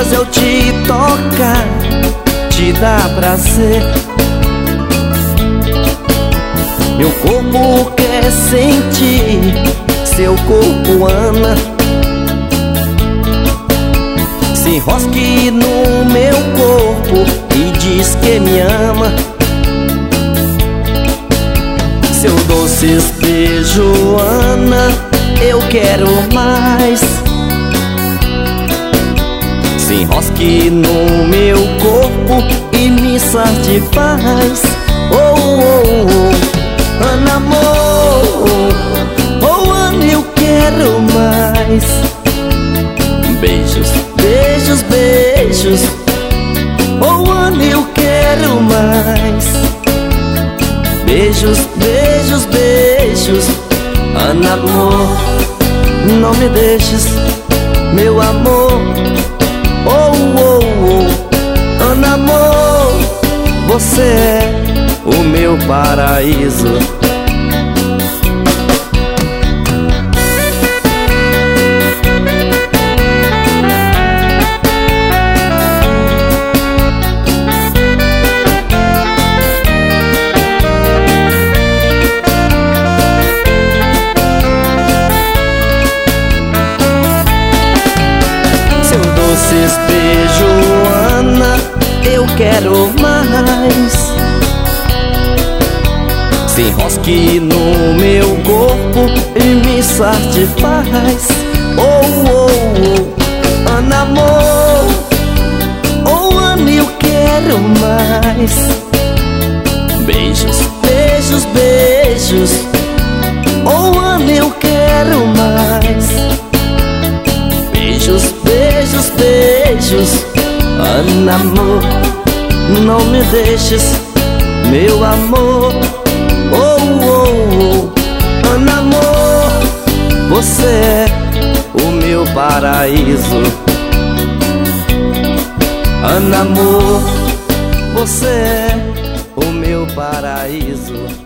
dias eu te tocar, te dá prazer. Meu corpo quer sentir seu corpo, Ana. Se enrosque no meu corpo e diz que me ama. Seu doce beijo, Ana, eu quero mais. Se enrosque no meu corpo e me satisfaz. Oh, oh, oh, Ana, amor, oh, Ana, eu quero mais. Beijos, beijos, beijos, oh, Ana, eu quero mais. Beijos, beijos, beijos, Ana, amor, não me deixes, meu amor. Oh, oh, oh, Ana, amor, você é o meu paraíso. Beijo, Ana, eu quero mais. Se enrosque no meu corpo e me satisfaz. Oh, oh, oh, Ana, amor, oh, Ana, eu quero mais. Beijos, beijos, beijos, oh, Ana, eu quero mais. Beijos, beijos, beijos, Ana, amor, não me deixes, meu amor. Oh, oh, oh, Ana, amor, você é o meu paraíso. Ana, amor, você é o meu paraíso.